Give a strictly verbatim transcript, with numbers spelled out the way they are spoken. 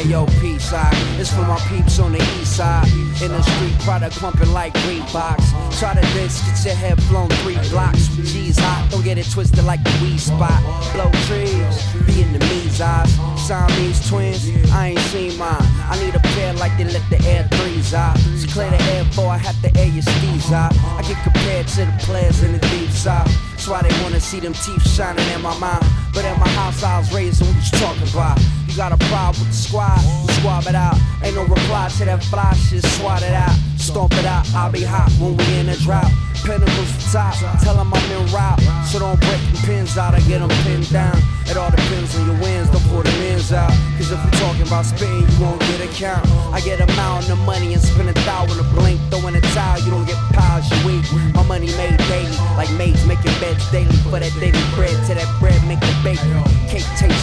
yo, peace side. It's for my peeps on the east side. In the street, product pumping like Reeboks. Try to diss, get your head blown three blocks. G's hot, don't get it twisted like the weed spot. Blow trees, be in the me's eyes. Siamese twins, I ain't seen mine. I need a pair like they let the air threes out. So clear the air before I have to air your steez out. I get compared to the players in the deep south. That's why they wanna see them teeth shining in my mind. But at my house I was raised, so what you talking about? You got a problem with the squad, you swab it out. Ain't no reply to that fly shit, swat it out. Stomp it out, I'll be hot when we in a drought. Pinnacles for top, tell them I'm en route. So don't break them pins out, I get them pinned down. It all depends on your wins, don't pull the ends out. Cause if we're talking about spitting, you won't get a count. I get a mountain of money and spend a thou in a blink. Throw in a towel, you don't get piles, you weak. My money made daily, like maids making beds daily. For that daily bread, to that bread make the bacon. Cake taste